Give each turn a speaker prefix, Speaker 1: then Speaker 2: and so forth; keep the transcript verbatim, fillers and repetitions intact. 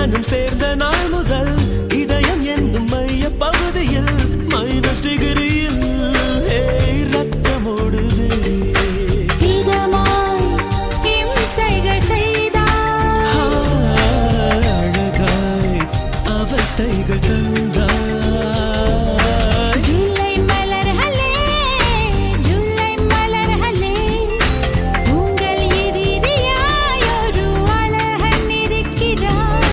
Speaker 1: மனம் சேர்ந்த நாள் முதல் இதயம் என்னும் மைய பகுதியில் மைனஸ் டிகிரியில் ரத்தம் ஓடுது.
Speaker 2: இதமாய் இம்சைகள் செய்தாய்,
Speaker 1: அழகாய் அவஸ்தைகள் தந்த